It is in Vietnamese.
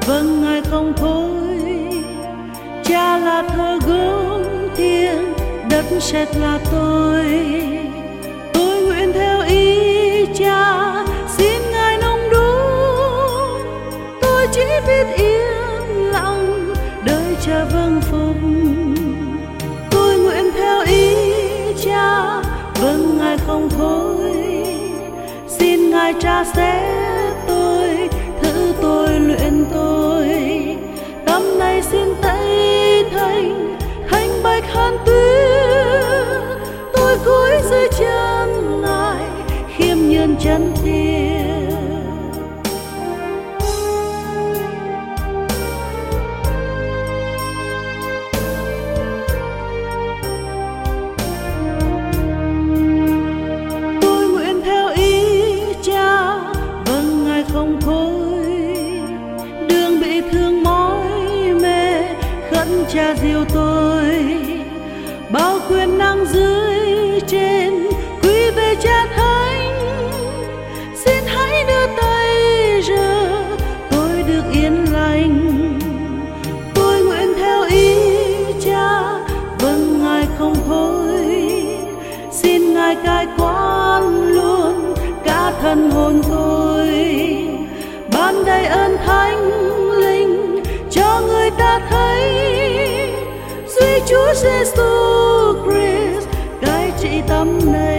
vâng Ngài không thôi. Cha là thờ gốm thiêng, đất sét là tôi nguyện theo ý Cha, xin Ngài nông đúc. Tôi chỉ biết yên lặng đợi Cha vâng phục. Tôi nguyện theo ý Cha, vâng Ngài không thôi. Xin Ngài tra xét tôi, thử tôi, luyện tôi. Tâm này xin tẩy thành bạch hơn tuyết. Tôi cúi dưới chân Ngài, khiêm nhường chân thiêng. Tôi nguyện theo ý Cha, vâng Ngài không thôi. Đường bị thương mỏi mê, khẩn Cha dìu tôi. Bao quyền năng dưới trên, quy về Cha thánh. Xin hãy đưa tay giờ, tôi được yên lành. Tôi nguyện theo ý Cha, vâng Ngài không thôi. Xin Ngài cai quản luôn cả thân hồn tôi. Ban đầy ơn Thánh Linh cho người ta thấy. Duy Chúa Giêsu Christ cai trị tâm này.